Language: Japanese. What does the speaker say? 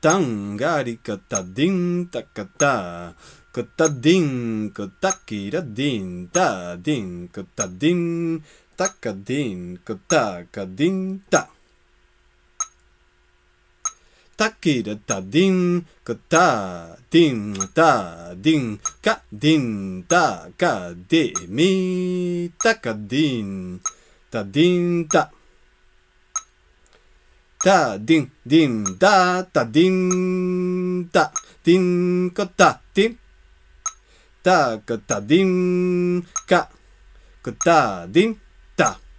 タンガリカタディンタカタカタディンカタキラディンタディンカタディンタカディンカタカディンタタキラタディンカタディンタディンカディンタカデミタカディンタディンタタディンディンダタディンタディンカタディンタカタディンカカタディンタ